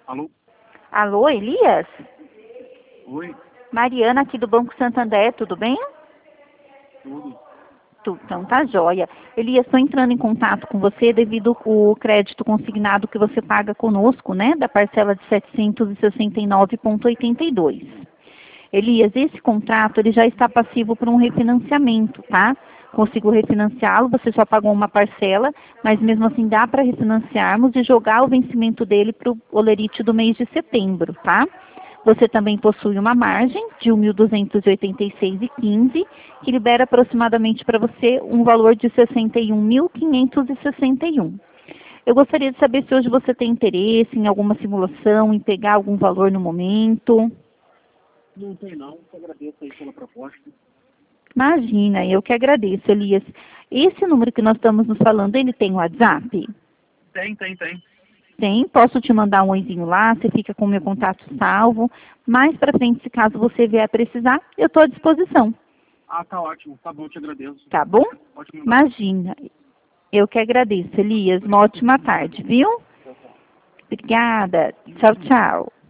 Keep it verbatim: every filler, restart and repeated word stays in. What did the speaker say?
Alô? Alô, Elias? Oi? Mariana aqui do Banco Santander, tudo bem? Tudo? Tu- Então tá joia. Elias, estou entrando em contato com você devido ao crédito consignado que você paga conosco, né? Da parcela de setecentos e sessenta e nove vírgula oitenta e dois. Elias, esse contrato ele já está passivo para um refinanciamento, tá? Consigo refinanciá-lo, você só pagou uma parcela, mas mesmo assim dá para refinanciarmos e jogar o vencimento dele para o Olerite do mês de setembro, tá? Você também possui uma margem de mil duzentos e oitenta e seis vírgula quinze, que libera aproximadamente para você um valor de sessenta e um mil quinhentos e sessenta e um. Eu gostaria de saber se hoje você tem interesse em alguma simulação, em pegar algum valor no momento. Não tem não, eu agradeço aí pela proposta. Imagina, eu que agradeço, Elias. Esse número que nós estamos nos falando, ele tem WhatsApp? Tem, tem, tem. Tem, posso te mandar um oizinho lá, você fica com o meu contato salvo. Mais para frente, se caso você vier precisar, eu estou à disposição, Ah, tá ótimo, tá bom, eu te agradeço. tá bom? Pode mandar. Imagina, eu que agradeço, Elias. Uma ótima tarde, viu? Obrigada. Tchau, tchau.